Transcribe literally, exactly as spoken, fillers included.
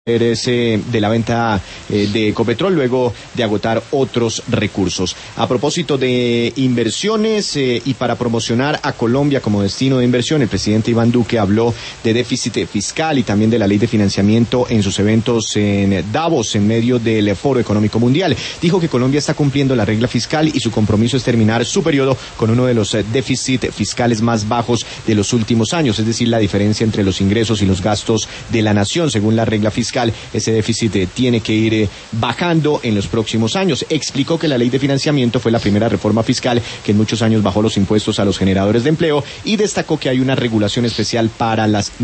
de la venta eh, de Ecopetrol luego de agotar otros recursos. A propósito de inversiones eh, y para promocionar a Colombia como destino de inversión, el presidente Iván Duque habló de déficit fiscal y también de la ley de financiamiento en sus eventos en Davos en medio del Foro Económico Mundial. Dijo que Colombia está cumpliendo la regla fiscal y su compromiso es terminar su periodo con uno de los eh, déficits fiscales más bajos de los últimos años, es decir, la diferencia entre los ingresos y los gastos de la nación según la regla fiscal. Ese déficit eh, tiene que ir eh, bajando en los próximos años. Explicó que la ley de financiamiento fue la primera reforma fiscal que en muchos años bajó los impuestos a los generadores de empleo y destacó que hay una regulación especial para las